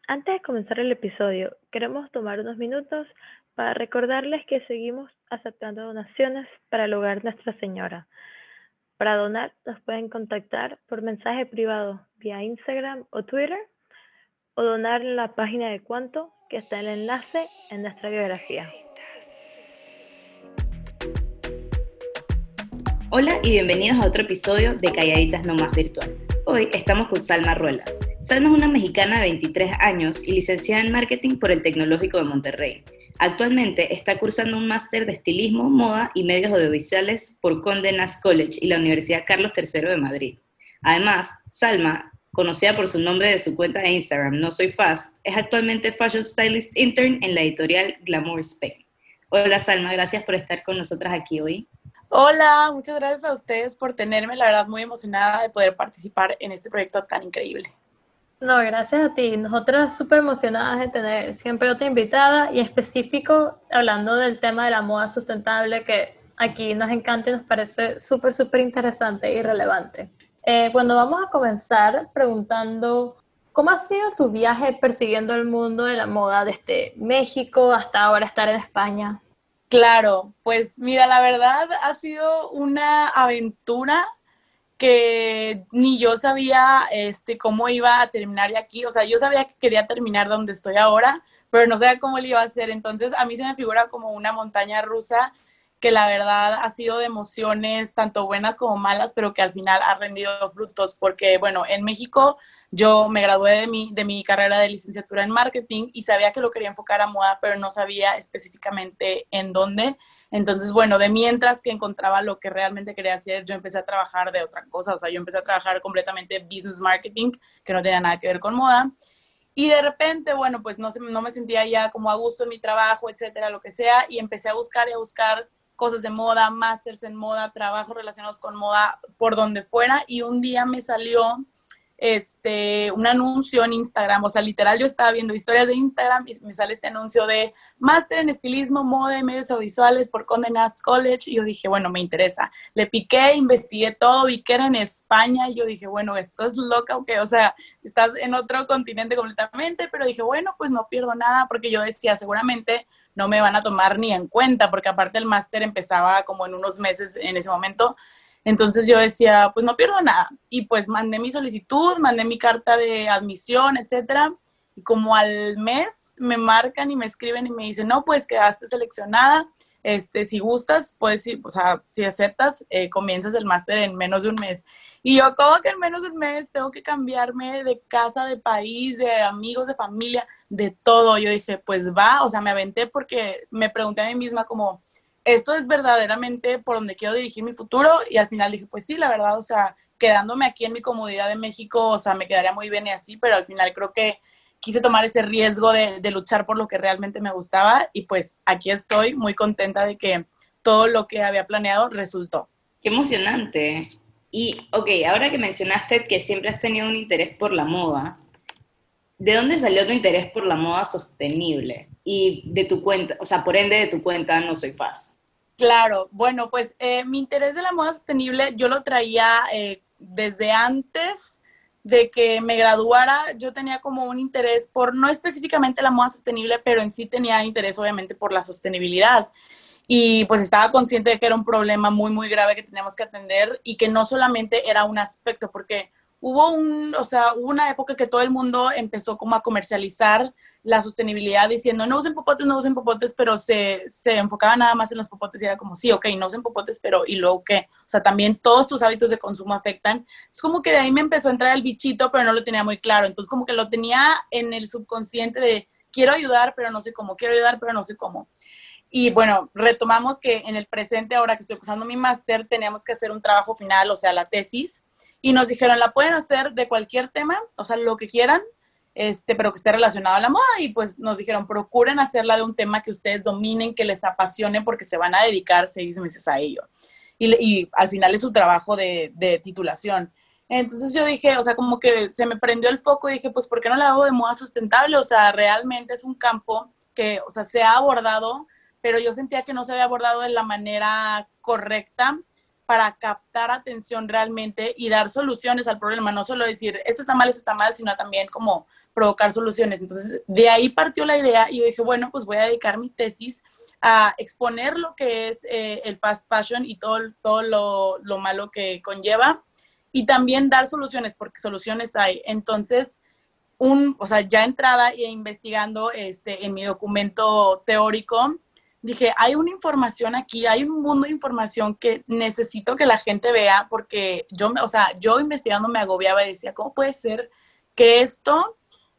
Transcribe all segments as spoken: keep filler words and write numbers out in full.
Antes de comenzar el episodio, queremos tomar unos minutos para recordarles que seguimos aceptando donaciones para el Hogar Nuestra Señora. Para donar, nos pueden contactar por mensaje privado vía Instagram o Twitter o donar en la página de Cuanto, que está el enlace en nuestra biografía. Hola y bienvenidos a otro episodio de Calladitas No Más Virtual. Hoy estamos con Salma Ruelas. Salma es una mexicana de veintitrés años y licenciada en Marketing por el Tecnológico de Monterrey. Actualmente está cursando un máster de Estilismo, Moda y Medios Audiovisuales por Condé Nast College y la Universidad Carlos tercero de Madrid. Además, Salma, conocida por su nombre de su cuenta de Instagram, No Soy Fast, es actualmente Fashion Stylist Intern en la editorial Glamour Spain. Hola Salma, gracias por estar con nosotras aquí hoy. Hola, muchas gracias a ustedes por tenerme, la verdad muy emocionada de poder participar en este proyecto tan increíble. No, gracias a ti. Nosotras súper emocionadas de tener siempre otra invitada y específico hablando del tema de la moda sustentable que aquí nos encanta y nos parece súper, súper interesante y relevante. Eh, bueno, vamos a comenzar preguntando, ¿cómo ha sido tu viaje persiguiendo el mundo de la moda desde México hasta ahora estar en España? Claro, pues mira, la verdad ha sido una aventura que ni yo sabía este, cómo iba a terminar ya aquí. O sea, yo sabía que quería terminar donde estoy ahora, pero no sabía cómo lo iba a hacer. Entonces, a mí se me figura como una montaña rusa que la verdad ha sido de emociones tanto buenas como malas, pero que al final ha rendido frutos, porque bueno, en México yo me gradué de mi, de mi carrera de licenciatura en marketing y sabía que lo quería enfocar a moda, pero no sabía específicamente en dónde. Entonces, bueno, de mientras que encontraba lo que realmente quería hacer, yo empecé a trabajar de otra cosa, o sea, yo empecé a trabajar completamente business marketing, que no tenía nada que ver con moda. Y de repente, bueno, pues no, se, no me sentía ya como a gusto en mi trabajo, etcétera, lo que sea, y empecé a buscar y a buscar cosas de moda, másters en moda, trabajos relacionados con moda, por donde fuera, y un día me salió este, un anuncio en Instagram, o sea, literal yo estaba viendo historias de Instagram y me sale este anuncio de máster en estilismo, moda y medios audiovisuales por Condé Nast College, y yo dije, bueno, me interesa. Le piqué, investigué todo, vi que era en España, y yo dije, bueno, ¿estás loca o qué? O sea, estás en otro continente completamente, pero dije, bueno, pues no pierdo nada, porque yo decía, seguramente no me van a tomar ni en cuenta, porque aparte el máster empezaba como en unos meses en ese momento. Entonces yo decía, pues no pierdo nada. Y pues mandé mi solicitud, mandé mi carta de admisión, etcétera. Y como al mes me marcan y me escriben y me dicen, no, pues quedaste seleccionada. Este, si gustas, pues, o sea, si aceptas, eh, comienzas el máster en menos de un mes. Y yo, ¿cómo que en menos de un mes tengo que cambiarme de casa, de país, de amigos, de familia, de todo? Yo dije, pues va, o sea, me aventé porque me pregunté a mí misma como, ¿esto es verdaderamente por donde quiero dirigir mi futuro? Y al final dije, pues sí, la verdad, o sea, quedándome aquí en mi comodidad de México, o sea, me quedaría muy bien y así, pero al final creo que quise tomar ese riesgo de, de luchar por lo que realmente me gustaba y pues aquí estoy muy contenta de que todo lo que había planeado resultó. ¡Qué emocionante! Y, ok, ahora que mencionaste que siempre has tenido un interés por la moda, ¿de dónde salió tu interés por la moda sostenible? Y de tu cuenta, o sea, por ende de tu cuenta No Soy Fast. Claro, bueno, pues eh, mi interés de la moda sostenible yo lo traía eh, desde antes de que me graduara. Yo tenía como un interés por, no específicamente la moda sostenible, pero en sí tenía interés obviamente por la sostenibilidad. Y pues estaba consciente de que era un problema muy, muy grave que teníamos que atender y que no solamente era un aspecto, porque hubo un, o sea, hubo una época que todo el mundo empezó como a comercializar la sostenibilidad diciendo no usen popotes, no usen popotes, pero se, se enfocaba nada más en los popotes y era como sí, ok, no usen popotes, pero ¿y luego qué? O sea, también todos tus hábitos de consumo afectan. Es como que de ahí me empezó a entrar el bichito, pero no lo tenía muy claro. Entonces como que lo tenía en el subconsciente de quiero ayudar, pero no sé cómo, quiero ayudar, pero no sé cómo. Y bueno, retomamos que en el presente, ahora que estoy cursando mi máster, teníamos que hacer un trabajo final, o sea, la tesis, y nos dijeron, la pueden hacer de cualquier tema, o sea, lo que quieran, este, pero que esté relacionado a la moda, y pues nos dijeron, procuren hacerla de un tema que ustedes dominen, que les apasione, porque se van a dedicar seis meses a ello. Y, y al final es su trabajo de, de titulación. Entonces yo dije, o sea, como que se me prendió el foco y dije, pues, ¿por qué no la hago de moda sustentable? O sea, realmente es un campo que, o sea, se ha abordado, pero yo sentía que no se había abordado de la manera correcta para captar atención realmente y dar soluciones al problema, no solo decir esto está mal, esto está mal, sino también como provocar soluciones. Entonces, de ahí partió la idea y yo dije, bueno, pues voy a dedicar mi tesis a exponer lo que es eh, el fast fashion y todo, todo lo, lo malo que conlleva, y también dar soluciones, porque soluciones hay. Entonces, un, o sea, ya entrada e investigando este, en mi documento teórico, dije, hay una información aquí, hay un mundo de información que necesito que la gente vea, porque yo, o sea, yo investigando me agobiaba y decía, ¿cómo puede ser que esto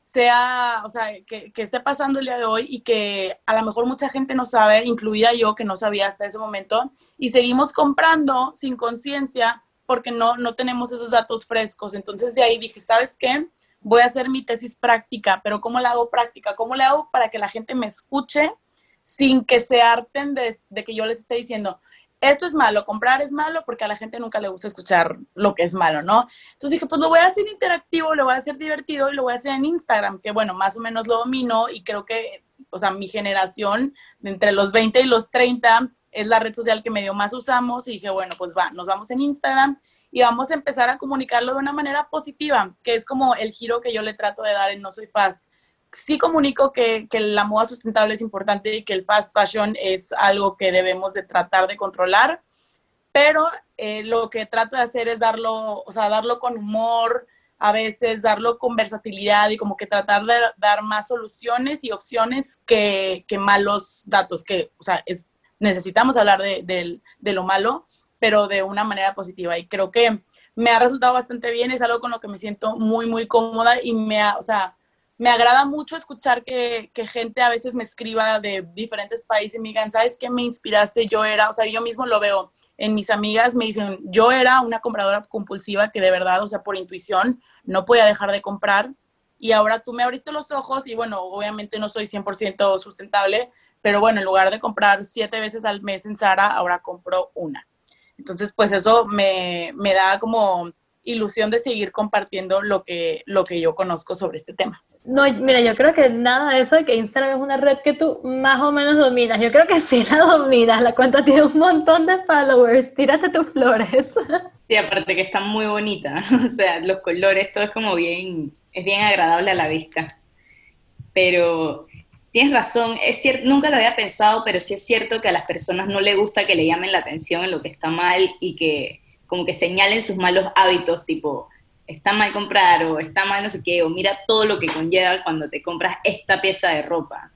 sea, o sea, que, que esté pasando el día de hoy y que a lo mejor mucha gente no sabe, incluida yo que no sabía hasta ese momento, y seguimos comprando sin conciencia porque no, no tenemos esos datos frescos? Entonces de ahí dije, ¿sabes qué? Voy a hacer mi tesis práctica, pero ¿cómo la hago práctica? ¿Cómo le hago para que la gente me escuche sin que se harten de, de que yo les esté diciendo, esto es malo, comprar es malo, porque a la gente nunca le gusta escuchar lo que es malo, ¿no? Entonces dije, pues lo voy a hacer interactivo, lo voy a hacer divertido y lo voy a hacer en Instagram, que bueno, más o menos lo domino y creo que, o sea, mi generación, de entre los veinte y los treinta, es la red social que medio más usamos, y dije, bueno, pues va, nos vamos en Instagram y vamos a empezar a comunicarlo de una manera positiva, que es como el giro que yo le trato de dar en No Soy Fast. Sí comunico que, que la moda sustentable es importante y que el fast fashion es algo que debemos de tratar de controlar, pero eh, lo que trato de hacer es darlo, o sea, darlo con humor, a veces darlo con versatilidad y como que tratar de dar más soluciones y opciones que, que malos datos, que, o sea, es, necesitamos hablar de, de, de lo malo, pero de una manera positiva, y creo que me ha resultado bastante bien, es algo con lo que me siento muy, muy cómoda y me ha, o sea, me agrada mucho escuchar que, que gente a veces me escriba de diferentes países y me digan, ¿sabes qué me inspiraste? Yo era, o sea, yo mismo lo veo en mis amigas, me dicen, yo era una compradora compulsiva que de verdad, o sea, por intuición, no podía dejar de comprar, y ahora tú me abriste los ojos y bueno, obviamente no soy cien por ciento sustentable, pero bueno, en lugar de comprar siete veces al mes en Zara, ahora compro una. Entonces, pues eso me, me da como ilusión de seguir compartiendo lo que, lo que yo conozco sobre este tema. No, mira, yo creo que nada de eso de que Instagram es una red que tú más o menos dominas. Yo creo que sí la dominas. La cuenta tiene un montón de followers. Tírate tus flores. Sí, aparte que está muy bonita. O sea, los colores, todo es como bien, es bien agradable a la vista. Pero tienes razón, es cierto, nunca lo había pensado, pero sí es cierto que a las personas no les gusta que le llamen la atención en lo que está mal y que como que señalen sus malos hábitos, tipo, está mal comprar o está mal no sé qué, o mira todo lo que conlleva cuando te compras esta pieza de ropa.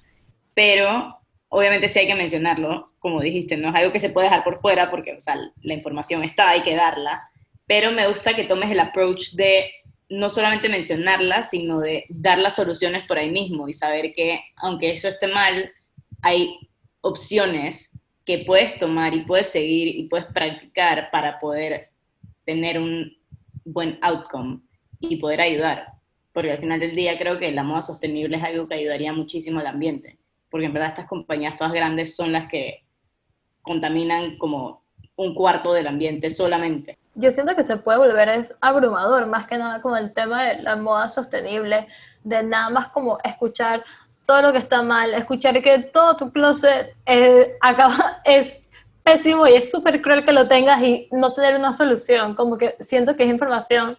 Pero obviamente sí hay que mencionarlo, como dijiste, no es algo que se puede dejar por fuera porque, o sea, la información está, hay que darla, pero me gusta que tomes el approach de no solamente mencionarla, sino de dar las soluciones por ahí mismo y saber que, aunque eso esté mal, hay opciones que puedes tomar y puedes seguir y puedes practicar para poder tener un buen outcome y poder ayudar, porque al final del día creo que la moda sostenible es algo que ayudaría muchísimo al ambiente, porque en verdad estas compañías todas grandes son las que contaminan como un cuarto del ambiente solamente. Yo siento que se puede volver es abrumador, más que nada con el tema de la moda sostenible, de nada más como escuchar todo lo que está mal, escuchar que todo tu closet eh, acaba, es pésimo y es súper cruel que lo tengas y no tener una solución. Como que siento que es información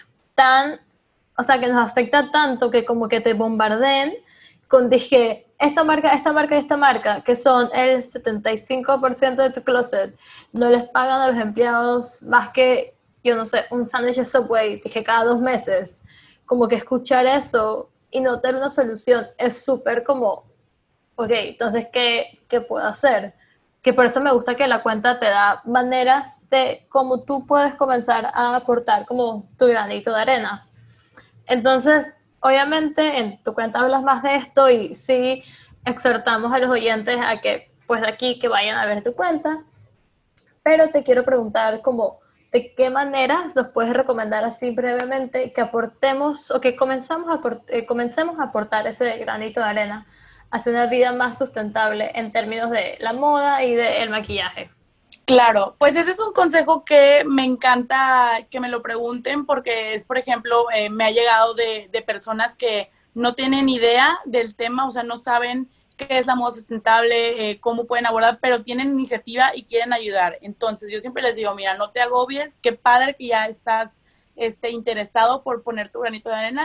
tan, o sea, que nos afecta tanto que como que te bombardeen con, dije, esta marca, esta marca y esta marca, que son el setenta y cinco por ciento de tu closet, no les pagan a los empleados más que, yo no sé, un sándwich de Subway, dije, cada dos meses. Como que escuchar eso y no tener una solución es súper como, ok, entonces, ¿qué, qué puedo hacer? Que por eso me gusta que la cuenta te da maneras de cómo tú puedes comenzar a aportar como tu granito de arena. Entonces, obviamente en tu cuenta hablas más de esto y sí exhortamos a los oyentes a que, pues de aquí, que vayan a ver tu cuenta, pero te quiero preguntar como, ¿de qué maneras nos puedes recomendar así brevemente que aportemos o que comenzamos a aport- eh, comencemos a aportar ese granito de arena hacia una vida más sustentable en términos de la moda y del maquillaje? Claro, pues ese es un consejo que me encanta que me lo pregunten, porque es, por ejemplo, eh, me ha llegado de, de personas que no tienen idea del tema, o sea, no saben qué es la moda sustentable, eh, cómo pueden abordar, pero tienen iniciativa y quieren ayudar. Entonces yo siempre les digo, mira, no te agobies, qué padre que ya estás este, interesado por poner tu granito de arena,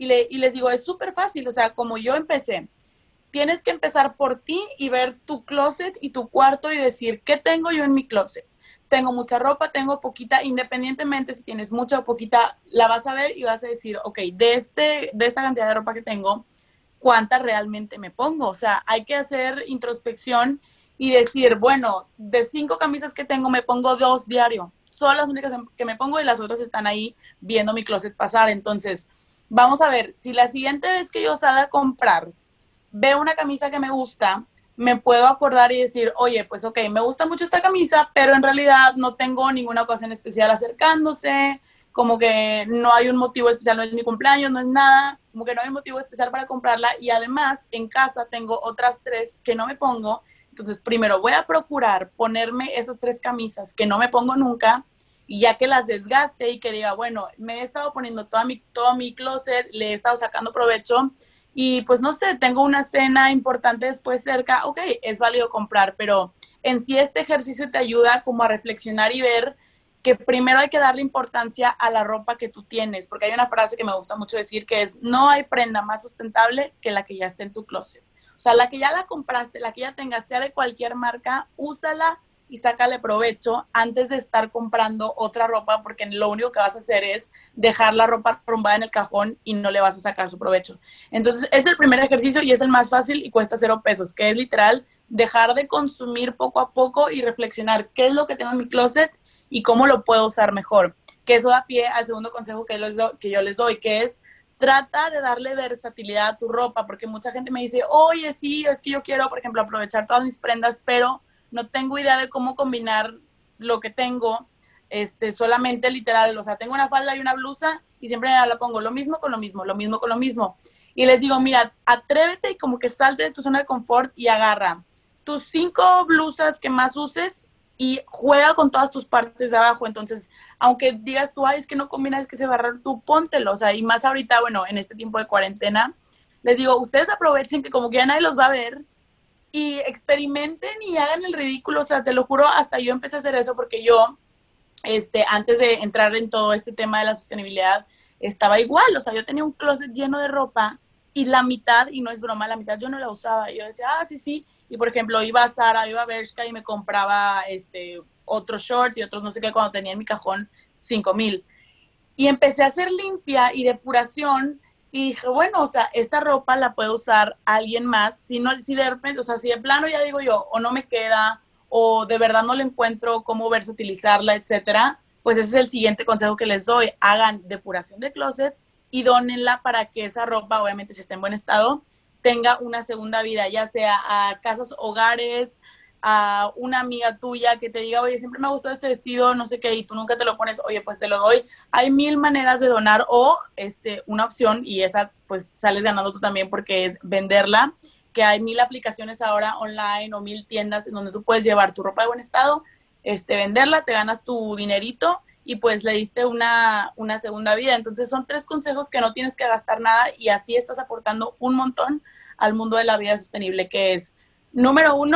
y, le, y les digo, es súper fácil, o sea, como yo empecé, tienes que empezar por ti y ver tu closet y tu cuarto y decir, ¿qué tengo yo en mi closet? Tengo mucha ropa, tengo poquita, independientemente si tienes mucha o poquita, la vas a ver y vas a decir, ok, de, este, de esta cantidad de ropa que tengo, ¿cuánta realmente me pongo? O sea, hay que hacer introspección y decir, bueno, de cinco camisas que tengo, me pongo dos diario. Son las únicas que me pongo y las otras están ahí viendo mi closet pasar. Entonces, vamos a ver, si la siguiente vez que yo salga a comprar, veo una camisa que me gusta, me puedo acordar y decir, oye, pues ok, me gusta mucho esta camisa, pero en realidad no tengo ninguna ocasión especial acercándose, como que no hay un motivo especial, no es mi cumpleaños, no es nada, como que no hay un motivo especial para comprarla y además en casa tengo otras tres que no me pongo, entonces primero voy a procurar ponerme esas tres camisas que no me pongo nunca y ya que las desgaste y que diga, bueno, me he estado poniendo toda mi, todo mi closet, le he estado sacando provecho, y pues no sé, tengo una cena importante después cerca, ok, es válido comprar, pero en sí este ejercicio te ayuda como a reflexionar y ver que primero hay que darle importancia a la ropa que tú tienes, porque hay una frase que me gusta mucho decir que es, no hay prenda más sustentable que la que ya está en tu closet. O sea, la que ya la compraste, la que ya tengas, sea de cualquier marca, úsala y sácale provecho antes de estar comprando otra ropa, porque lo único que vas a hacer es dejar la ropa arrumbada en el cajón y no le vas a sacar su provecho. Entonces, es el primer ejercicio y es el más fácil y cuesta cero pesos, que es literal dejar de consumir poco a poco y reflexionar qué es lo que tengo en mi closet y cómo lo puedo usar mejor. Que eso da pie al segundo consejo que, les do, que yo les doy, que es trata de darle versatilidad a tu ropa, porque mucha gente me dice, oye, sí, es que yo quiero, por ejemplo, aprovechar todas mis prendas, pero no tengo idea de cómo combinar lo que tengo, este, solamente literal, o sea, tengo una falda y una blusa y siempre la pongo lo mismo con lo mismo, lo mismo con lo mismo. Y les digo, mira, atrévete y como que salte de tu zona de confort y agarra tus cinco blusas que más uses y juega con todas tus partes de abajo. Entonces, aunque digas tú, ay, es que no combina, es que se va a agarrar, tú póntelo. O sea, y más ahorita, bueno, en este tiempo de cuarentena, les digo, ustedes aprovechen que como que ya nadie los va a ver, y experimenten y hagan el ridículo, o sea, te lo juro, hasta yo empecé a hacer eso porque yo, este, antes de entrar en todo este tema de la sostenibilidad, estaba igual, o sea, yo tenía un closet lleno de ropa y la mitad, y no es broma, la mitad yo no la usaba, y yo decía, ah, sí, sí, y por ejemplo, iba a Zara, iba a Bershka y me compraba, este, otros shorts y otros no sé qué, cuando tenía en mi cajón cinco mil, y empecé a hacer limpia y depuración. Y dije, bueno, o sea, esta ropa la puede usar alguien más, si no, si de repente, o sea, si de plano ya digo yo, o no me queda, o de verdad no le encuentro cómo versatilizarla, etcétera, pues ese es el siguiente consejo que les doy, hagan depuración de closet y dónenla para que esa ropa, obviamente si está en buen estado, tenga una segunda vida, ya sea a casas, hogares, a una amiga tuya que te diga, oye, siempre me ha gustado este vestido, no sé qué, y tú nunca te lo pones, oye, pues te lo doy. Hay mil maneras de donar o este, una opción, y esa pues sales ganando tú también porque es venderla, que hay mil aplicaciones ahora online o mil tiendas en donde tú puedes llevar tu ropa de buen estado, este, venderla, te ganas tu dinerito y pues le diste una, una segunda vida. Entonces son tres consejos que no tienes que gastar nada y así estás aportando un montón al mundo de la vida sostenible, que es, número uno,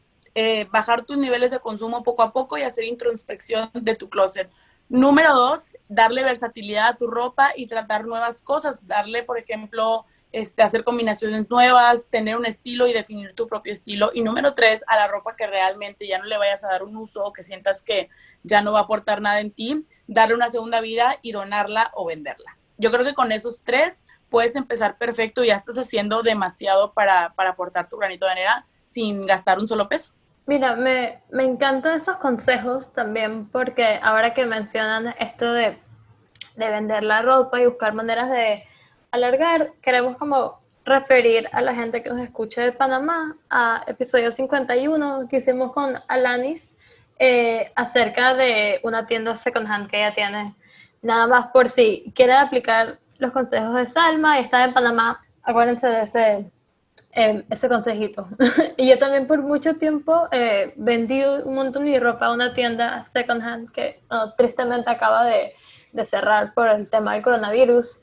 Eh, bajar tus niveles de consumo poco a poco y hacer introspección de tu closet. Número dos, darle versatilidad a tu ropa y tratar nuevas cosas. Darle, por ejemplo, este, hacer combinaciones nuevas, tener un estilo y definir tu propio estilo. Y número tres, a la ropa que realmente ya no le vayas a dar un uso o que sientas que ya no va a aportar nada en ti, darle una segunda vida y donarla o venderla. Yo creo que con esos tres puedes empezar perfecto y ya estás haciendo demasiado para, para aportar tu granito de arena sin gastar un solo peso. Mira, me, me encantan esos consejos también porque ahora que mencionan esto de, de vender la ropa y buscar maneras de alargar, queremos como referir a la gente que nos escucha de Panamá a episodio cincuenta y uno que hicimos con Alanis eh, acerca de una tienda second hand que ella tiene. Nada más por si quieren aplicar los consejos de Salma y está en Panamá, acuérdense de ese... Eh, ese consejito. Y yo también por mucho tiempo eh, vendí un montón de ropa a una tienda second hand que oh, tristemente acaba de, de cerrar por el tema del coronavirus,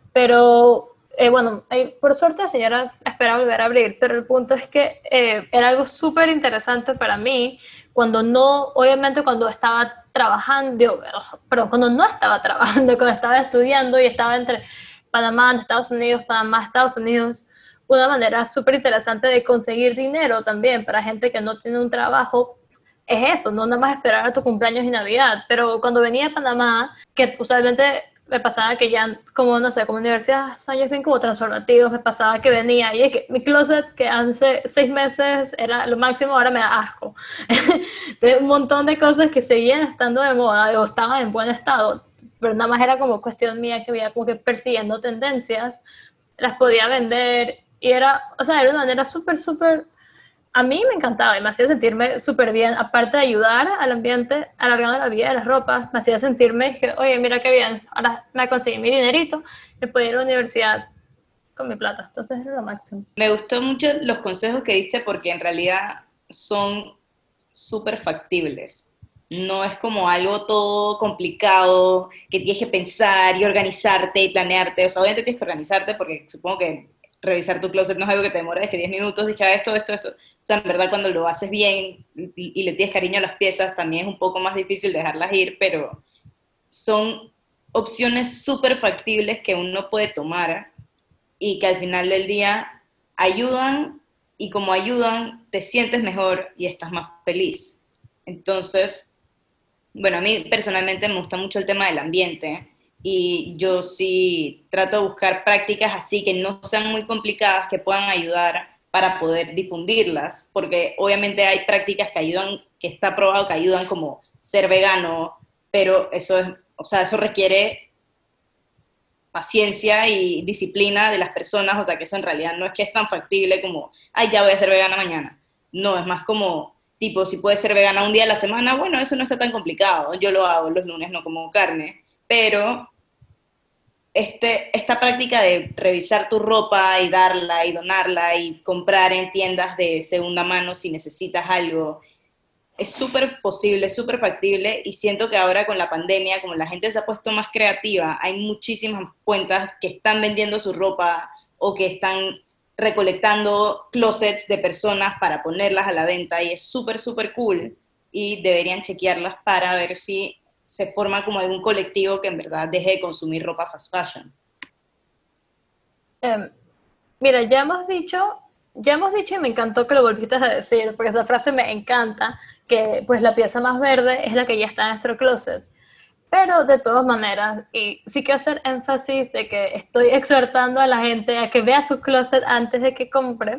pero eh, bueno, eh, por suerte la señora espera volver a abrir, pero el punto es que eh, era algo súper interesante para mí cuando no, obviamente cuando estaba trabajando, perdón, cuando no estaba trabajando, cuando estaba estudiando y estaba entre Panamá, Estados Unidos, Panamá, Estados Unidos, una manera súper interesante de conseguir dinero también para gente que no tiene un trabajo es eso, no nada más esperar a tu cumpleaños y Navidad, pero cuando venía a Panamá, que usualmente me pasaba que ya, como no sé, como universidad, años bien como transformativos, me pasaba que venía y es que mi closet que hace seis meses era lo máximo, ahora me da asco. De un montón de cosas que seguían estando de moda o estaban en buen estado, pero nada más era como cuestión mía que veía como que persiguiendo tendencias, las podía vender y era, o sea, era una manera súper, súper. A mí me encantaba y me hacía sentirme súper bien, aparte de ayudar al ambiente, alargando la vida de las ropas, me hacía sentirme que, oye, mira qué bien, ahora me conseguí mi dinerito, me puedo ir a la universidad con mi plata, entonces era lo máximo. Me gustó mucho los consejos que diste porque en realidad son súper factibles. No es como algo todo complicado, que tienes que pensar y organizarte y planearte. O sea, obviamente tienes que organizarte porque supongo que revisar tu closet no es algo que te demora de que diez minutos, dije, ah, esto, esto, esto. O sea, en verdad cuando lo haces bien y, y le tienes cariño a las piezas, también es un poco más difícil dejarlas ir, pero son opciones súper factibles que uno puede tomar y que al final del día ayudan, y como ayudan, te sientes mejor y estás más feliz. Entonces, bueno, a mí personalmente me gusta mucho el tema del ambiente, y yo sí trato de buscar prácticas así que no sean muy complicadas, que puedan ayudar para poder difundirlas, porque obviamente hay prácticas que ayudan, que está probado que ayudan, como ser vegano, pero eso es, o sea, eso requiere paciencia y disciplina de las personas, o sea, que eso en realidad no es que es tan factible como, ay, ya voy a ser vegana mañana. No, es más como, tipo, si puedes ser vegana un día a la semana, bueno, eso no está tan complicado, yo lo hago los lunes, no como carne, pero Este, esta práctica de revisar tu ropa y darla y donarla y comprar en tiendas de segunda mano si necesitas algo, es súper posible, súper factible, y siento que ahora con la pandemia, como la gente se ha puesto más creativa, hay muchísimas cuentas que están vendiendo su ropa o que están recolectando closets de personas para ponerlas a la venta, y es súper, súper cool, y deberían chequearlas para ver si se forma como algún colectivo que en verdad deje de consumir ropa fast fashion. Eh, mira, ya hemos dicho, ya hemos dicho y me encantó que lo volviste a decir, porque esa frase me encanta, que pues la pieza más verde es la que ya está en nuestro closet. Pero de todas maneras, y sí quiero hacer énfasis de que estoy exhortando a la gente a que vea su closet antes de que compre,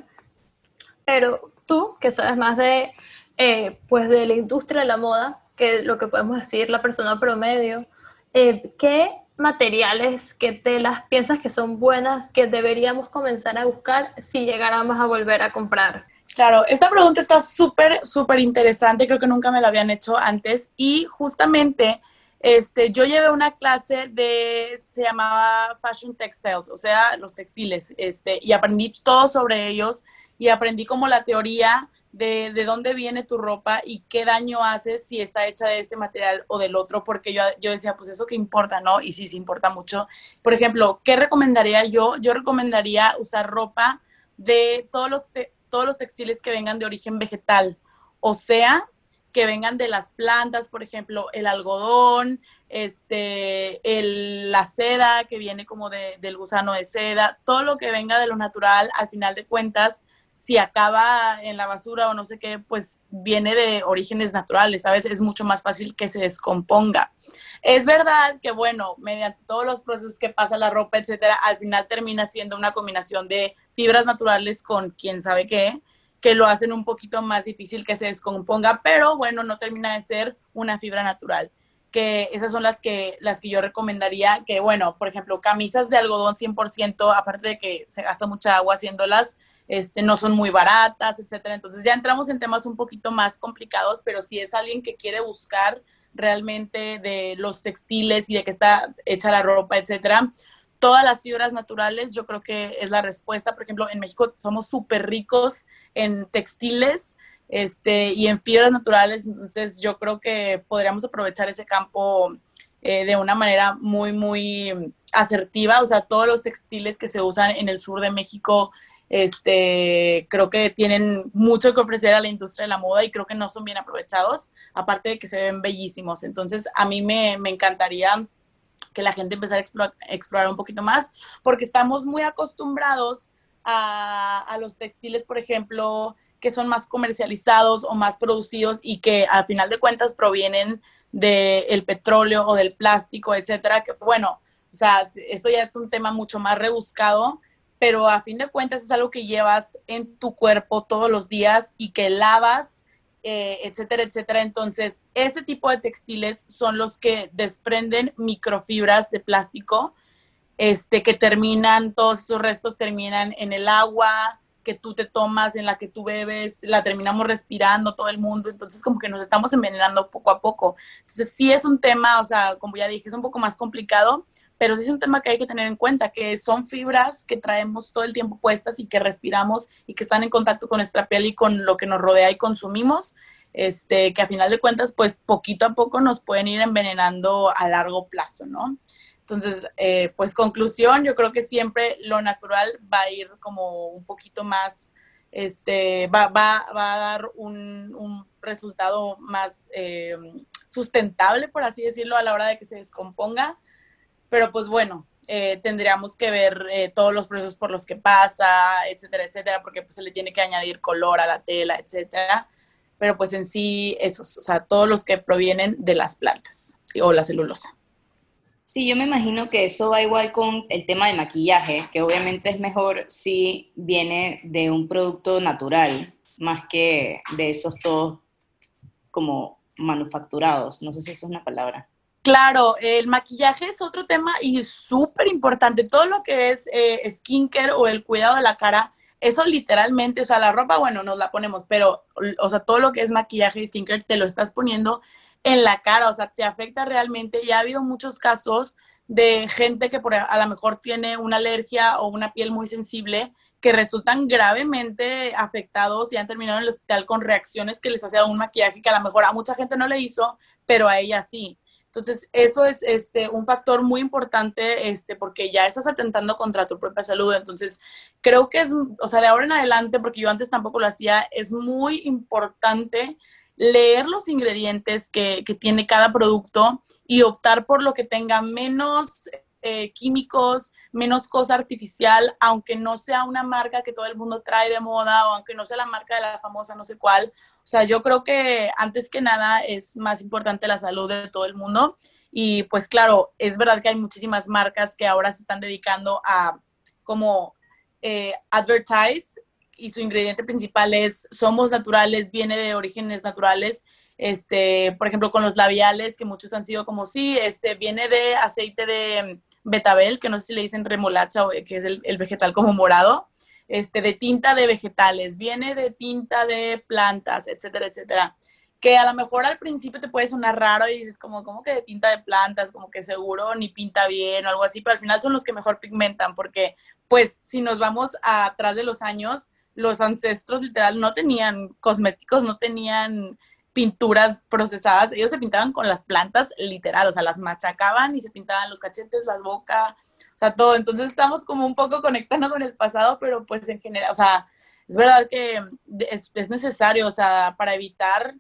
pero tú, que sabes más de, eh, pues de la industria de la moda, que lo que podemos decir la persona promedio, eh, ¿qué materiales, qué telas piensas que son buenas, que deberíamos comenzar a buscar si llegáramos a volver a comprar? Claro, esta pregunta está súper, súper interesante, creo que nunca me la habían hecho antes, y justamente este, yo llevé una clase de, se llamaba Fashion Textiles, o sea, los textiles, este, y aprendí todo sobre ellos, y aprendí como la teoría de, de dónde viene tu ropa y qué daño haces si está hecha de este material o del otro, porque yo, yo decía, pues eso que importa, ¿no? Y sí, sí importa mucho. Por ejemplo, ¿qué recomendaría yo? Yo recomendaría usar ropa de todos los, te todos los textiles que vengan de origen vegetal, o sea, que vengan de las plantas, por ejemplo, el algodón, este, el, la seda que viene como de, del gusano de seda, todo lo que venga de lo natural, al final de cuentas, si acaba en la basura o no sé qué, pues viene de orígenes naturales, ¿sabes? Es mucho más fácil que se descomponga. Es verdad que, bueno, mediante todos los procesos que pasa la ropa, etcétera, al final termina siendo una combinación de fibras naturales con quién sabe qué, que lo hacen un poquito más difícil que se descomponga, pero bueno, no termina de ser una fibra natural. Que esas son las que, las que yo recomendaría, que bueno, por ejemplo, camisas de algodón cien por ciento, aparte de que se gasta mucha agua haciéndolas, este, no son muy baratas, etcétera. Entonces ya entramos en temas un poquito más complicados, pero si es alguien que quiere buscar realmente de los textiles y de qué está hecha la ropa, etcétera, todas las fibras naturales yo creo que es la respuesta. Por ejemplo, en México somos súper ricos en textiles, Este, y en fibras naturales, entonces yo creo que podríamos aprovechar ese campo eh, de una manera muy, muy asertiva. O sea, todos los textiles que se usan en el sur de México, este, creo que tienen mucho que ofrecer a la industria de la moda y creo que no son bien aprovechados, aparte de que se ven bellísimos. Entonces, a mí me, me encantaría que la gente empezara a explorar, explorar un poquito más, porque estamos muy acostumbrados a, a los textiles, por ejemplo, que son más comercializados o más producidos y que a final de cuentas provienen del petróleo o del plástico, etcétera, que bueno, o sea, esto ya es un tema mucho más rebuscado, pero a fin de cuentas es algo que llevas en tu cuerpo todos los días y que lavas, eh, etcétera, etcétera. Entonces, este tipo de textiles son los que desprenden microfibras de plástico, este, que terminan, todos esos restos terminan en el agua que tú te tomas, en la que tú bebes, la terminamos respirando todo el mundo, entonces como que nos estamos envenenando poco a poco. Entonces sí es un tema, o sea, como ya dije, es un poco más complicado, pero sí es un tema que hay que tener en cuenta, que son fibras que traemos todo el tiempo puestas y que respiramos y que están en contacto con nuestra piel y con lo que nos rodea y consumimos, este, que a final de cuentas, pues poquito a poco nos pueden ir envenenando a largo plazo, ¿no? Entonces, eh, pues conclusión, yo creo que siempre lo natural va a ir como un poquito más, este, va, va, va a dar un, un resultado más eh, sustentable, por así decirlo, a la hora de que se descomponga. Pero pues bueno, eh, tendríamos que ver eh, todos los procesos por los que pasa, etcétera, etcétera, porque pues se le tiene que añadir color a la tela, etcétera. Pero pues en sí, esos, o sea, todos los que provienen de las plantas o la celulosa. Sí, yo me imagino que eso va igual con el tema de maquillaje, que obviamente es mejor si viene de un producto natural, más que de esos todos como manufacturados. No sé si eso es una palabra. Claro, el maquillaje es otro tema y súper importante. Todo lo que es eh, skincare o el cuidado de la cara, eso literalmente, o sea, la ropa, bueno, nos la ponemos, pero, o sea, todo lo que es maquillaje y skincare te lo estás poniendo en la cara, o sea, te afecta realmente. Y ha habido muchos casos de gente que por, a lo mejor tiene una alergia o una piel muy sensible que resultan gravemente afectados y han terminado en el hospital con reacciones que les hace a un maquillaje que a lo mejor a mucha gente no le hizo, pero a ella sí. Entonces, eso es este, un factor muy importante este, porque ya estás atentando contra tu propia salud. Entonces, creo que es, o sea, de ahora en adelante, porque yo antes tampoco lo hacía, es muy importante leer los ingredientes que, que tiene cada producto y optar por lo que tenga menos eh, químicos, menos cosa artificial, aunque no sea una marca que todo el mundo trae de moda o aunque no sea la marca de la famosa no sé cuál. O sea, yo creo que antes que nada es más importante la salud de todo el mundo. Y pues claro, es verdad que hay muchísimas marcas que ahora se están dedicando a como eh, advertise, y su ingrediente principal es somos naturales, viene de orígenes naturales. Este, por ejemplo, con los labiales, que muchos han sido como, sí, este, viene de aceite de betabel, que no sé si le dicen remolacha, o que es el, el vegetal como morado, este, de tinta de vegetales, viene de tinta de plantas, etcétera, etcétera. Que a lo mejor al principio te puede sonar raro y dices como, ¿cómo que de tinta de plantas? Como que seguro ni pinta bien o algo así, pero al final son los que mejor pigmentan, porque pues si nos vamos a atrás de los años, los ancestros literal no tenían cosméticos, no tenían pinturas procesadas, ellos se pintaban con las plantas literal, o sea, las machacaban y se pintaban los cachetes, las bocas, o sea, todo. Entonces estamos como un poco conectando con el pasado, pero pues en general, o sea, es verdad que es, es necesario, o sea, para evitar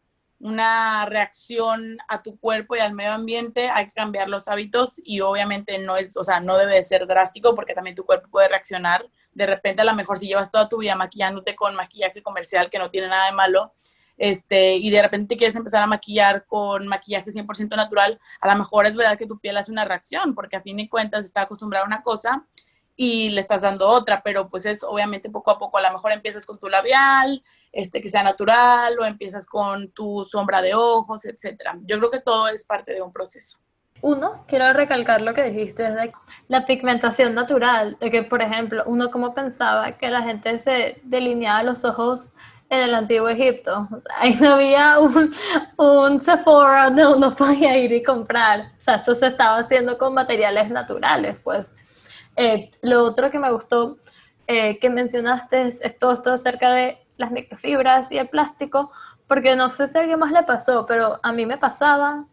una reacción a tu cuerpo y al medio ambiente hay que cambiar los hábitos y obviamente no es, o sea, no debe de ser drástico porque también tu cuerpo puede reaccionar. De repente a lo mejor si llevas toda tu vida maquillándote con maquillaje comercial que no tiene nada de malo, este, y de repente te quieres empezar a maquillar con maquillaje cien por ciento natural, a lo mejor es verdad que tu piel hace una reacción porque a fin de cuentas está acostumbrada a una cosa y le estás dando otra, pero pues es obviamente poco a poco. A lo mejor empiezas con tu labial, este, que sea natural, o empiezas con tu sombra de ojos, etcétera. Yo creo que todo es parte de un proceso. Uno, quiero recalcar lo que dijiste de la pigmentación natural, de que, por ejemplo, uno como pensaba que la gente se delineaba los ojos en el antiguo Egipto. O sea, ahí no había un, un Sephora donde uno podía ir y comprar. O sea, eso se estaba haciendo con materiales naturales, pues. Eh, lo otro que me gustó eh, que mencionaste es, es todo esto acerca de las microfibras y el plástico, porque no sé si a alguien más le pasó, pero a mí me pasaba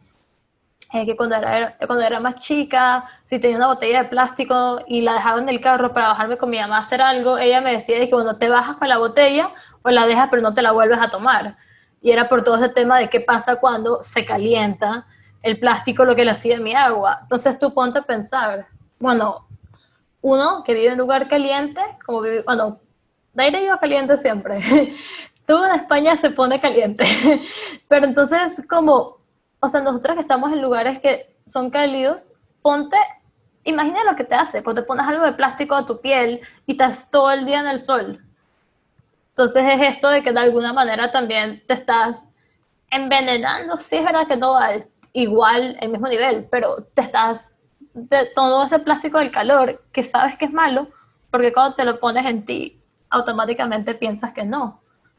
eh, que cuando era, cuando era más chica, si tenía una botella de plástico y la dejaba en el carro para bajarme con mi mamá a hacer algo, ella me decía, dije, bueno, te bajas con la botella o la dejas pero no te la vuelves a tomar. Y era por todo ese tema de qué pasa cuando se calienta el plástico lo que le hacía en mi agua. Entonces tú ponte a pensar, bueno, uno que vive en un lugar caliente, como vive, bueno, Daira iba caliente siempre, tú en España se pone caliente, pero entonces como, o sea, nosotros que estamos en lugares que son cálidos, ponte, imagina lo que te hace, cuando te pones algo de plástico a tu piel y estás todo el día en el sol. Entonces es esto de que de alguna manera también te estás envenenando, sí es verdad que no al igual, el mismo nivel, pero te estás, de todo ese plástico del calor, que sabes que es malo, porque cuando te lo pones en ti, automáticamente piensas que no.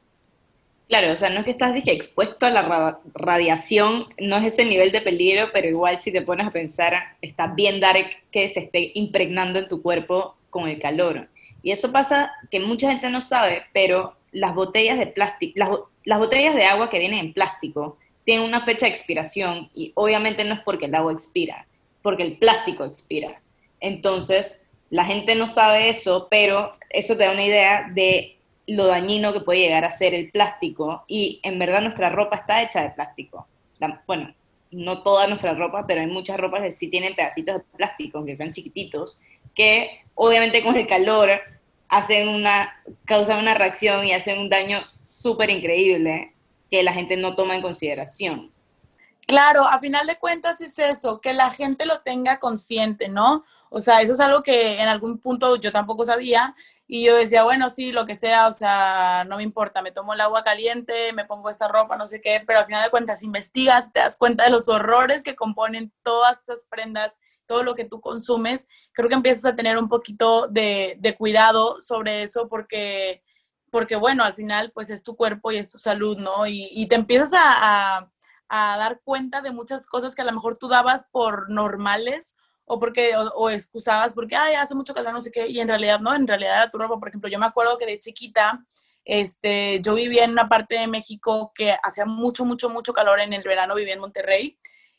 Claro, o sea, no es que estás dije, expuesto a la ra- radiación, no es ese nivel de peligro, pero igual si te pones a pensar, está bien dar que se esté impregnando en tu cuerpo con el calor. Y eso pasa que mucha gente no sabe, pero las botellas de plástico, las, las botellas de agua que vienen en plástico tienen una fecha de expiración y obviamente no es porque el agua expira, porque el plástico expira. Entonces, la gente no sabe eso, pero eso te da una idea de lo dañino que puede llegar a ser el plástico y en verdad nuestra ropa está hecha de plástico. La, bueno, no toda nuestra ropa, pero hay muchas ropas que sí tienen pedacitos de plástico, aunque sean chiquititos, que obviamente con el calor hacen una, causan una reacción y hacen un daño súper increíble que la gente no toma en consideración. Claro, a final de cuentas es eso, que la gente lo tenga consciente, ¿no? O sea, eso es algo que en algún punto yo tampoco sabía y yo decía, bueno, sí, lo que sea, o sea, no me importa, me tomo el agua caliente, me pongo esta ropa, no sé qué, pero al final de cuentas investigas, te das cuenta de los horrores que componen todas esas prendas, todo lo que tú consumes, creo que empiezas a tener un poquito de, de cuidado sobre eso porque, porque, bueno, al final pues es tu cuerpo y es tu salud, ¿no? Y, y te empiezas a... a a dar cuenta de muchas cosas que a lo mejor tú dabas por normales o porque o, o excusabas porque ay, hace mucho calor, no sé qué, y en realidad no, en realidad era tu ropa. Por ejemplo, yo me acuerdo que de chiquita este, yo vivía en una parte de México que hacía mucho, mucho, mucho calor en el verano, vivía en Monterrey,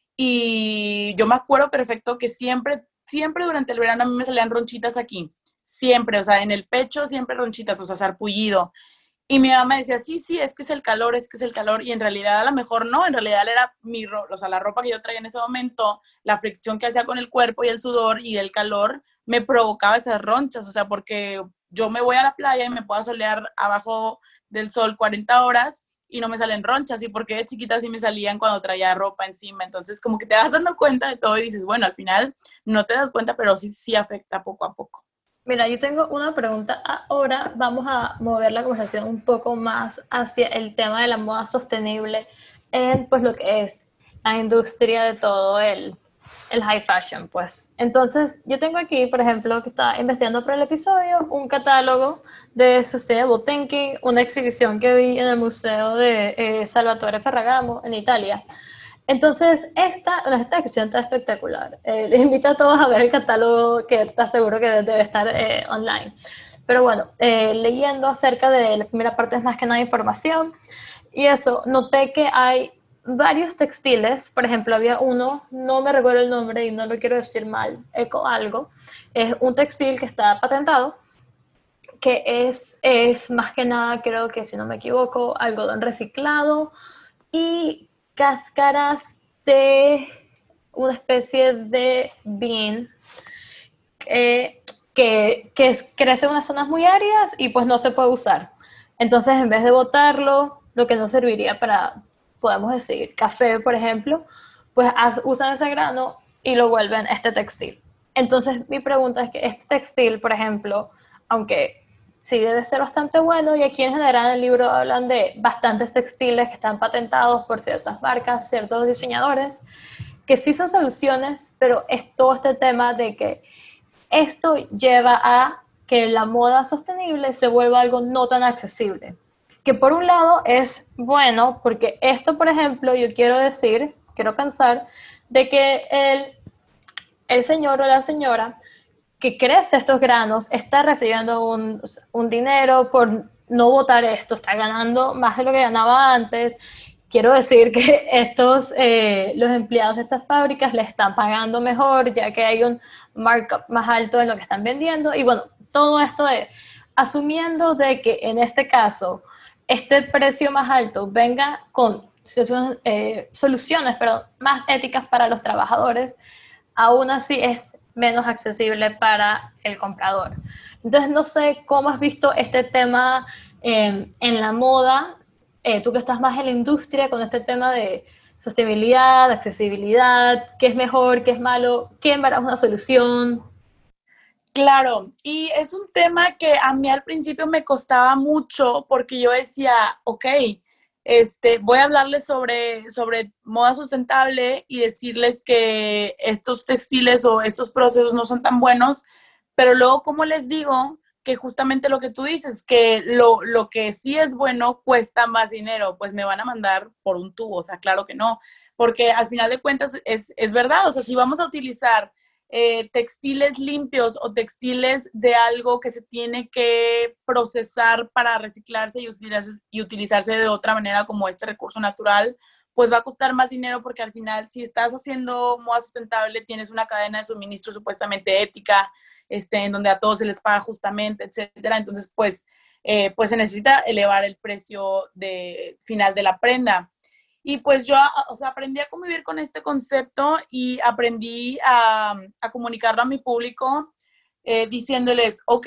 y yo me acuerdo perfecto que siempre, siempre durante el verano a mí me salían ronchitas aquí, siempre, o sea, en el pecho siempre ronchitas, o sea, sarpullido. Y mi mamá decía, sí, sí, es que es el calor, es que es el calor, y en realidad a lo mejor no, en realidad era mi ro o sea, la ropa que yo traía en ese momento, la fricción que hacía con el cuerpo y el sudor y el calor me provocaba esas ronchas, o sea, porque yo me voy a la playa y me puedo solear abajo del sol cuarenta horas y no me salen ronchas, y porque de chiquita sí me salían cuando traía ropa encima. Entonces como que te vas dando cuenta de todo y dices, bueno, al final no te das cuenta, pero sí, sí afecta poco a poco. Mira, yo tengo una pregunta. Ahora vamos a mover la conversación un poco más hacia el tema de la moda sostenible en pues lo que es la industria de todo el, el high fashion, pues. Entonces, yo tengo aquí, por ejemplo, que estaba investigando para el episodio, un catálogo de Sustainable Thinking, una exhibición que vi en el Museo de eh, Salvatore Ferragamo en Italia. Entonces, esta, esta exhibición está espectacular. Eh, les invito a todos a ver el catálogo, que está seguro que debe estar eh, online. Pero bueno, eh, leyendo acerca de la primera parte es más que nada información. Y eso, noté que hay varios textiles. Por ejemplo, había uno, no me recuerdo el nombre y no lo quiero decir mal, Eco algo. Es un textil que está patentado, que es, es más que nada, creo que si no me equivoco, algodón reciclado y cáscaras de una especie de bean eh, que, que es, crece en unas zonas muy áridas y pues no se puede usar. Entonces, en vez de botarlo, lo que no serviría para, podemos decir, café, por ejemplo, pues usan ese grano y lo vuelven este textil. Entonces, mi pregunta es que este textil, por ejemplo, aunque sí debe ser bastante bueno, y aquí en general en el libro hablan de bastantes textiles que están patentados por ciertas marcas, ciertos diseñadores, que sí son soluciones, pero es todo este tema de que esto lleva a que la moda sostenible se vuelva algo no tan accesible. Que por un lado es bueno, porque esto, por ejemplo, yo quiero decir, quiero pensar, de que el, el señor o la señora que crece estos granos está recibiendo un, un dinero por no botar esto, está ganando más de lo que ganaba antes. Quiero decir que estos, eh, los empleados de estas fábricas le están pagando mejor, ya que hay un markup más alto en lo que están vendiendo. Y bueno, todo esto es asumiendo de que en este caso este precio más alto venga con situaciones, eh, soluciones pero más éticas para los trabajadores, aún así es menos accesible para el comprador. Entonces, no sé cómo has visto este tema eh, en la moda, eh, tú que estás más en la industria, con este tema de sostenibilidad, accesibilidad, qué es mejor, qué es malo, qué en verdad es una solución. Claro, y es un tema que a mí al principio me costaba mucho porque yo decía, ok, este, voy a hablarles sobre, sobre moda sustentable y decirles que estos textiles o estos procesos no son tan buenos, pero luego, ¿cómo les digo? Que justamente lo que tú dices, que lo, lo que sí es bueno cuesta más dinero, pues me van a mandar por un tubo, o sea, claro que no, porque al final de cuentas es, es verdad, o sea, si vamos a utilizar Eh, textiles limpios o textiles de algo que se tiene que procesar para reciclarse y utilizarse, y utilizarse de otra manera como este recurso natural, pues va a costar más dinero porque al final si estás haciendo moda sustentable tienes una cadena de suministro supuestamente ética, este, en donde a todos se les paga justamente, etcétera. Entonces, pues, eh, pues se necesita elevar el precio de, final de la prenda. Y pues yo, o sea, aprendí a convivir con este concepto y aprendí a, a comunicarlo a mi público eh, diciéndoles, ok,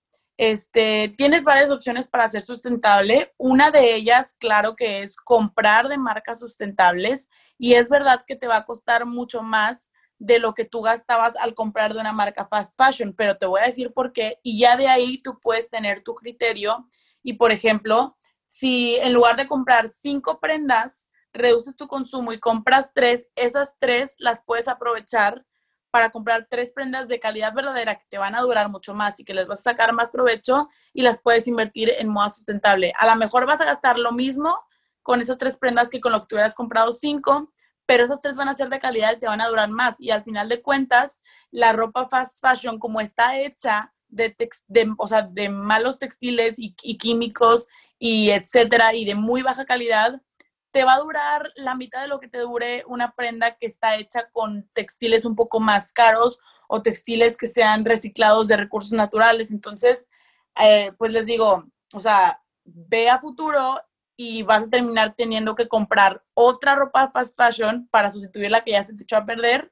este, tienes varias opciones para ser sustentable. Una de ellas, claro que es comprar de marcas sustentables y es verdad que te va a costar mucho más de lo que tú gastabas al comprar de una marca fast fashion, pero te voy a decir por qué y ya de ahí tú puedes tener tu criterio y, por ejemplo, si en lugar de comprar cinco prendas, reduces tu consumo y compras tres, esas tres las puedes aprovechar para comprar tres prendas de calidad verdadera que te van a durar mucho más y que les vas a sacar más provecho y las puedes invertir en moda sustentable. A lo mejor vas a gastar lo mismo con esas tres prendas que con lo que te hubieras comprado cinco, pero esas tres van a ser de calidad y te van a durar más. Y al final de cuentas, la ropa fast fashion, como está hecha de, tex, de, o sea, de malos textiles y, y químicos y etcétera, y de muy baja calidad, te va a durar la mitad de lo que te dure una prenda que está hecha con textiles un poco más caros o textiles que sean reciclados de recursos naturales. Entonces, eh, pues les digo, o sea, ve a futuro y vas a terminar teniendo que comprar otra ropa fast fashion para sustituir la que ya se te echó a perder.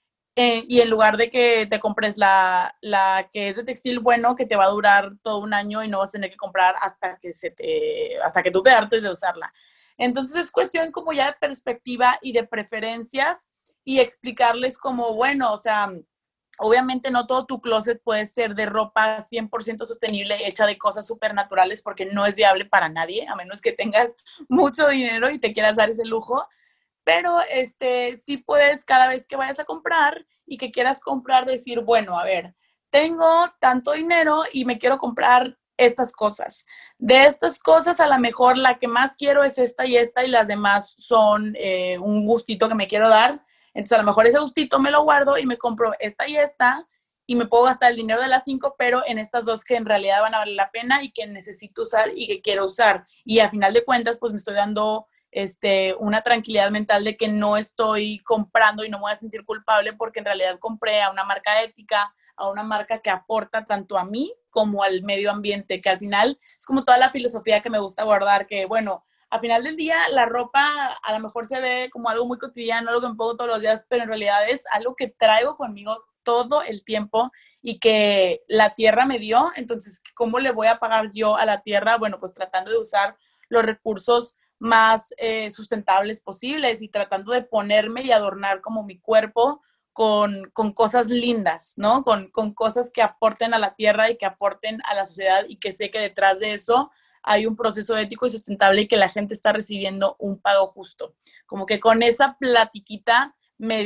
Eh, y en lugar de que te compres la, la que es de textil bueno, que te va a durar todo un año y no vas a tener que comprar hasta que, se te, hasta que tú te hartes de usarla. Entonces es cuestión como ya de perspectiva y de preferencias y explicarles como, bueno, o sea, obviamente no todo tu closet puede ser de ropa cien por ciento sostenible, hecha de cosas súper naturales, porque no es viable para nadie, a menos que tengas mucho dinero y te quieras dar ese lujo. Pero este, sí puedes cada vez que vayas a comprar y que quieras comprar decir, bueno, a ver, tengo tanto dinero y me quiero comprar estas cosas. De estas cosas, a lo mejor la que más quiero es esta y esta y las demás son eh, un gustito que me quiero dar. Entonces, a lo mejor ese gustito me lo guardo y me compro esta y esta y me puedo gastar el dinero de las cinco, pero en estas dos que en realidad van a valer la pena y que necesito usar y que quiero usar. Y a final de cuentas, pues me estoy dando Este, una tranquilidad mental de que no estoy comprando y no me voy a sentir culpable porque en realidad compré a una marca ética, a una marca que aporta tanto a mí como al medio ambiente, que al final es como toda la filosofía que me gusta guardar, que bueno, al final del día la ropa a lo mejor se ve como algo muy cotidiano, algo que me pongo todos los días, pero en realidad es algo que traigo conmigo todo el tiempo y que la tierra me dio. Entonces, ¿cómo le voy a pagar yo a la tierra? Bueno, pues tratando de usar los recursos más eh, sustentables posibles y tratando de ponerme y adornar como mi cuerpo con, con cosas lindas, ¿no? Con, con cosas que aporten a la tierra y que aporten a la sociedad y que sé que detrás de eso hay un proceso ético y sustentable y que la gente está recibiendo un pago justo. Como que con esa platiquita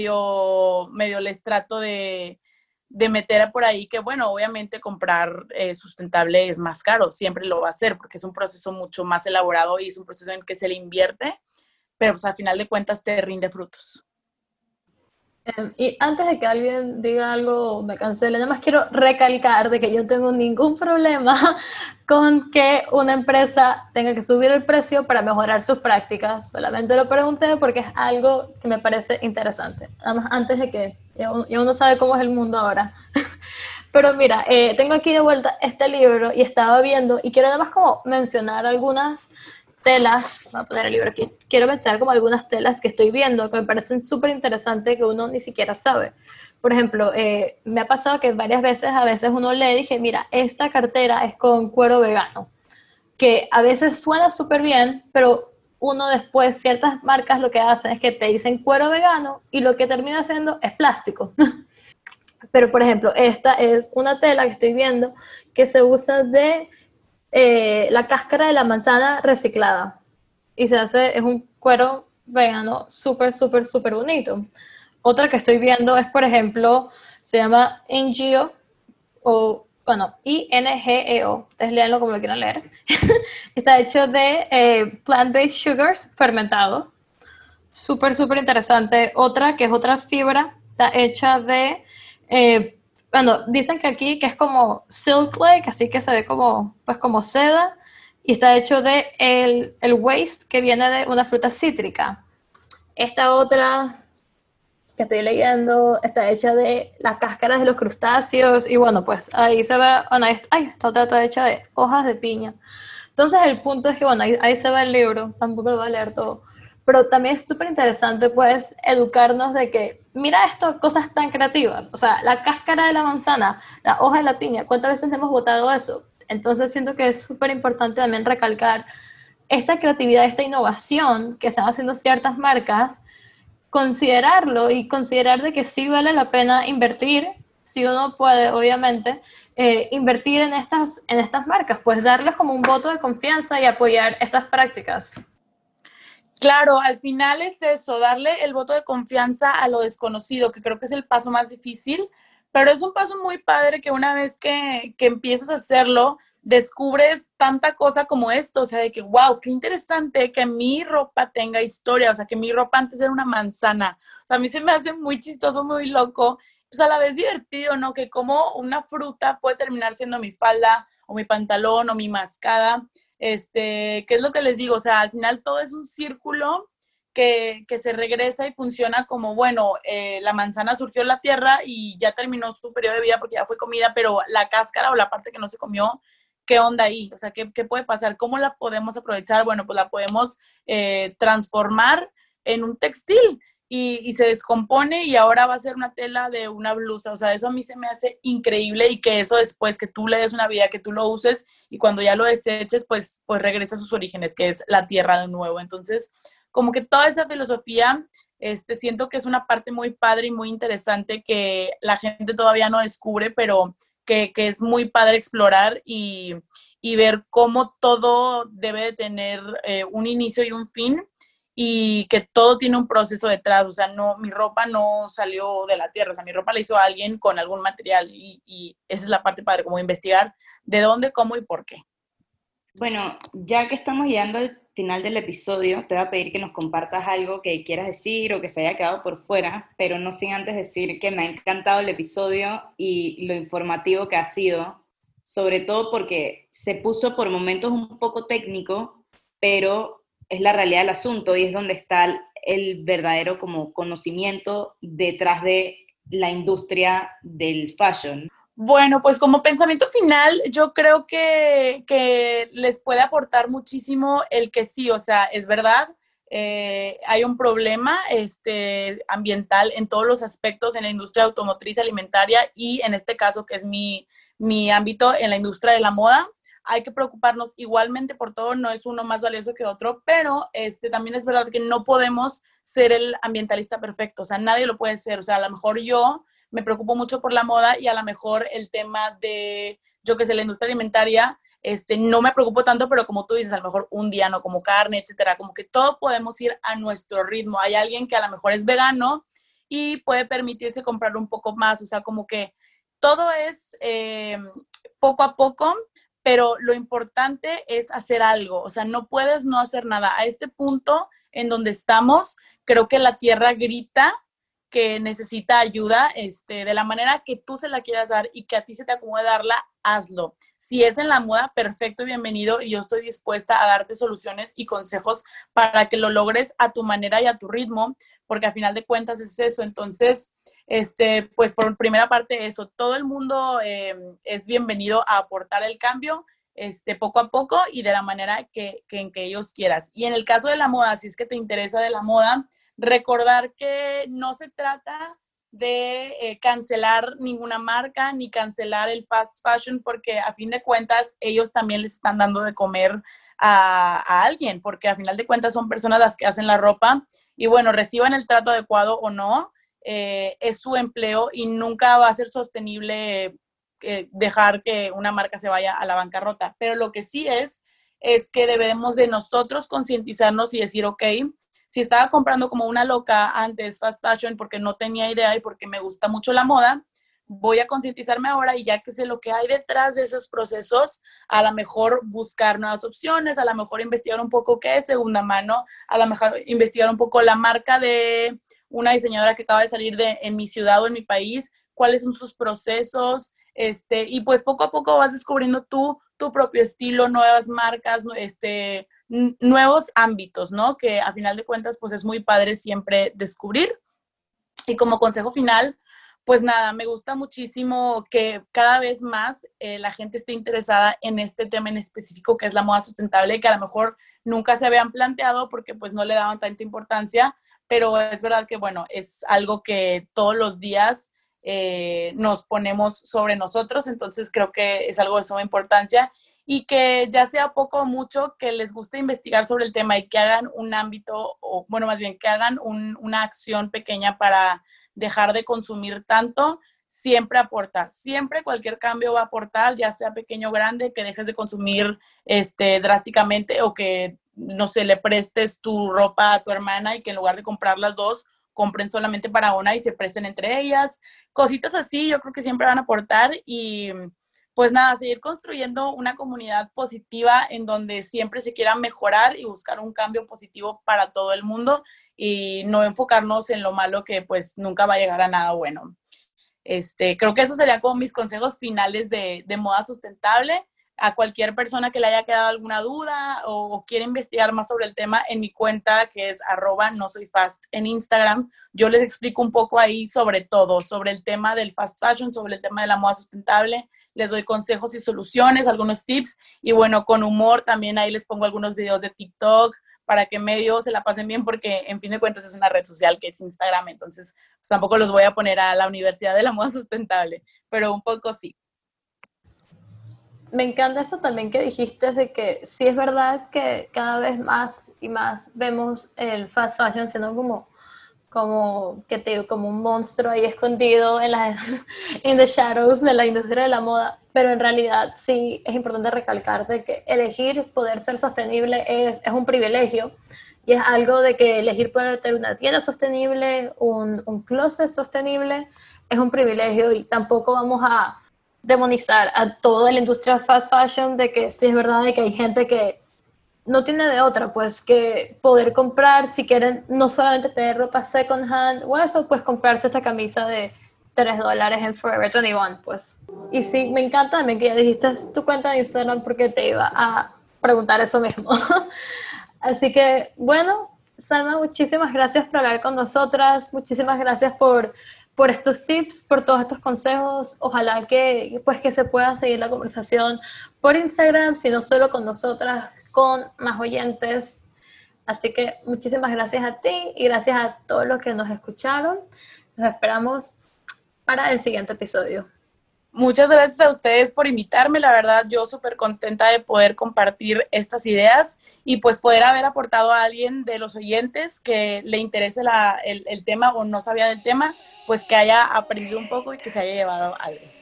medio, medio les trato de, de meter por ahí que, bueno, obviamente comprar eh, sustentable es más caro, siempre lo va a hacer porque es un proceso mucho más elaborado y es un proceso en que se le invierte, pero pues al final de cuentas te rinde frutos. Um, y antes de que alguien diga algo o me cancele, nada más quiero recalcar de que yo no tengo ningún problema con que una empresa tenga que subir el precio para mejorar sus prácticas. Solamente lo pregunté porque es algo que me parece interesante. Nada más antes de que ya uno, ya uno sabe cómo es el mundo ahora. Pero mira, eh, tengo aquí de vuelta este libro y estaba viendo y quiero nada más como mencionar algunas telas, voy a poner el libro aquí, quiero mencionar como algunas telas que estoy viendo que me parecen súper interesantes que uno ni siquiera sabe. Por ejemplo, eh, me ha pasado que varias veces, a veces uno lee y dije, mira, esta cartera es con cuero vegano, que a veces suena súper bien, pero uno después, ciertas marcas lo que hacen es que te dicen cuero vegano y lo que termina haciendo es plástico. Pero, por ejemplo, esta es una tela que estoy viendo que se usa de eh, la cáscara de la manzana reciclada. Y se hace, es un cuero vegano súper, súper, súper bonito. Otra que estoy viendo es, por ejemplo, se llama N G O, o, bueno, I N G E O, ustedes léanlo como lo quieran leer. Está hecho de eh, plant-based sugars fermentados. Súper, súper interesante. Otra, que es otra fibra, está hecha de, eh, bueno, dicen que aquí que es como silk like, así que se ve como, pues como seda, y está hecho de el, el waste que viene de una fruta cítrica. Esta otra que estoy leyendo está hecha de las cáscaras de los crustáceos, y bueno, pues ahí se ve, bueno, ahí, ay, esta otra está hecha de hojas de piña. Entonces el punto es que, bueno, ahí, ahí se ve el libro, tampoco lo voy a leer todo, pero también es súper interesante, pues, educarnos de que, mira esto, cosas tan creativas, o sea, la cáscara de la manzana, la hoja de la piña, ¿cuántas veces hemos botado eso? Entonces siento que es súper importante también recalcar esta creatividad, esta innovación que están haciendo ciertas marcas, considerarlo y considerar de que sí vale la pena invertir, si uno puede, obviamente, eh, invertir en estas, en estas marcas, pues darles como un voto de confianza y apoyar estas prácticas. Claro, al final es eso, darle el voto de confianza a lo desconocido, que creo que es el paso más difícil, pero es un paso muy padre que una vez que, que empiezas a hacerlo, descubres tanta cosa como esto, o sea, de que, wow, qué interesante que mi ropa tenga historia, o sea, que mi ropa antes era una manzana, o sea, a mí se me hace muy chistoso, muy loco, pues a la vez divertido, ¿no? Que como una fruta puede terminar siendo mi falda, o mi pantalón, o mi mascada, este, ¿qué es lo que les digo? O sea, al final todo es un círculo que, que se regresa y funciona como, bueno, eh, la manzana surgió en la tierra y ya terminó su periodo de vida porque ya fue comida, pero la cáscara o la parte que no se comió, ¿qué onda ahí? O sea, ¿qué, qué puede pasar? ¿Cómo la podemos aprovechar? Bueno, pues la podemos eh, transformar en un textil. Y, y se descompone y ahora va a ser una tela de una blusa. O sea, eso a mí se me hace increíble y que eso después, que tú le des una vida, que tú lo uses y cuando ya lo deseches, pues, pues regresa a sus orígenes, que es la tierra de nuevo. Entonces, como que toda esa filosofía, este, siento que es una parte muy padre y muy interesante que la gente todavía no descubre, pero que, que es muy padre explorar y, y ver cómo todo debe de tener eh, un inicio y un fin. Y que todo tiene un proceso detrás, o sea, no, mi ropa no salió de la tierra, o sea, mi ropa la hizo alguien con algún material y, y esa es la parte padre, como investigar de dónde, cómo y por qué. Bueno, ya que estamos llegando al final del episodio, te voy a pedir que nos compartas algo que quieras decir o que se haya quedado por fuera, pero no sin antes decir que me ha encantado el episodio y lo informativo que ha sido, sobre todo porque se puso por momentos un poco técnico, pero es la realidad del asunto y es donde está el verdadero como conocimiento detrás de la industria del fashion. Bueno, pues como pensamiento final, yo creo que, que les puede aportar muchísimo el que sí, o sea, es verdad, eh, hay un problema este, ambiental en todos los aspectos en la industria automotriz alimentaria y en este caso, que es mi, mi ámbito en la industria de la moda. Hay que preocuparnos igualmente por todo, no es uno más valioso que otro, pero este, también es verdad que no podemos ser el ambientalista perfecto, o sea, nadie lo puede ser, o sea, a lo mejor yo me preocupo mucho por la moda y a lo mejor el tema de, yo que sé, la industria alimentaria, este, no me preocupo tanto, pero como tú dices, a lo mejor un día no como carne, etcétera, como que todo podemos ir a nuestro ritmo. Hay alguien que a lo mejor es vegano y puede permitirse comprar un poco más, o sea, como que todo es eh, poco a poco, pero lo importante es hacer algo, o sea, no puedes no hacer nada. A este punto en donde estamos, creo que la tierra grita que necesita ayuda, este, de la manera que tú se la quieras dar y que a ti se te acomode darla, hazlo. Si es en la moda, perfecto y bienvenido, y yo estoy dispuesta a darte soluciones y consejos para que lo logres a tu manera y a tu ritmo, porque al final de cuentas es eso. Entonces, este, pues por primera parte eso, todo el mundo eh, es bienvenido a aportar el cambio. este, poco a poco y de la manera que, que, en que ellos quieras. Y en el caso de la moda, si es que te interesa de la moda, recordar que no se trata de eh, cancelar ninguna marca ni cancelar el fast fashion, porque a fin de cuentas ellos también les están dando de comer a, a alguien, porque a final de cuentas son personas las que hacen la ropa y bueno, reciban el trato adecuado o no, eh, es su empleo y nunca va a ser sostenible eh, dejar que una marca se vaya a la bancarrota. Pero lo que sí es, es que debemos de nosotros concientizarnos y decir, ok, si estaba comprando como una loca antes fast fashion porque no tenía idea y porque me gusta mucho la moda, voy a concientizarme ahora y ya que sé lo que hay detrás de esos procesos, a lo mejor buscar nuevas opciones, a lo mejor investigar un poco qué es segunda mano, a lo mejor investigar un poco la marca de una diseñadora que acaba de salir de, en mi ciudad o en mi país, cuáles son sus procesos, este, y pues poco a poco vas descubriendo tú tu propio estilo, nuevas marcas, este, n- nuevos ámbitos, ¿no? Que a final de cuentas pues es muy padre siempre descubrir. Y como consejo final, pues nada, me gusta muchísimo que cada vez más eh, la gente esté interesada en este tema en específico que es la moda sustentable, que a lo mejor nunca se habían planteado porque pues no le daban tanta importancia, pero es verdad que bueno, es algo que todos los días eh, nos ponemos sobre nosotros, entonces creo que es algo de suma importancia y que ya sea poco o mucho que les guste investigar sobre el tema y que hagan un ámbito, o bueno, más bien que hagan un, una acción pequeña para dejar de consumir tanto, siempre aporta. Siempre cualquier cambio va a aportar, ya sea pequeño o grande, que dejes de consumir este, drásticamente o que, no sé, le prestes tu ropa a tu hermana y que en lugar de comprar las dos, compren solamente para una y se presten entre ellas. Cositas así yo creo que siempre van a aportar y pues nada, seguir construyendo una comunidad positiva en donde siempre se quiera mejorar y buscar un cambio positivo para todo el mundo y no enfocarnos en lo malo que pues nunca va a llegar a nada bueno. Este, creo que esos serían como mis consejos finales de, de moda sustentable. A cualquier persona que le haya quedado alguna duda o, o quiera investigar más sobre el tema, en mi cuenta que es arroba no soy fast en Instagram, yo les explico un poco ahí sobre todo, sobre el tema del fast fashion, sobre el tema de la moda sustentable, les doy consejos y soluciones, algunos tips y bueno, con humor también ahí les pongo algunos videos de TikTok para que medio se la pasen bien porque en fin de cuentas es una red social que es Instagram, entonces pues, tampoco los voy a poner a la Universidad de la Moda Sustentable, pero un poco sí. Me encanta eso también que dijiste de que sí es verdad que cada vez más y más vemos el fast fashion siendo como, como, que te digo, como un monstruo ahí escondido en la in the shadows de la industria de la moda, pero en realidad sí es importante recalcar de que elegir poder ser sostenible es, es un privilegio y es algo de que elegir poder tener una tienda sostenible, un, un closet sostenible, es un privilegio y tampoco vamos a demonizar a toda la industria fast fashion de que sí es verdad de que hay gente que no tiene de otra, pues que poder comprar, si quieren no solamente tener ropa second hand o eso, pues comprarse esta camisa de tres dólares en Forever veintiuno, pues. Y sí, me encanta también que ya dijiste tu cuenta de Instagram porque te iba a preguntar eso mismo. Así que, bueno, Salma, muchísimas gracias por hablar con nosotras, muchísimas gracias por por estos tips, por todos estos consejos. Ojalá que, pues, que se pueda seguir la conversación por Instagram, si no solo con nosotras, con más oyentes. Así que muchísimas gracias a ti y gracias a todos los que nos escucharon. Nos esperamos para el siguiente episodio. Muchas gracias a ustedes por invitarme, la verdad yo súper contenta de poder compartir estas ideas y pues poder haber aportado a alguien de los oyentes que le interese la, el, el tema o no sabía del tema, pues que haya aprendido un poco y que se haya llevado algo.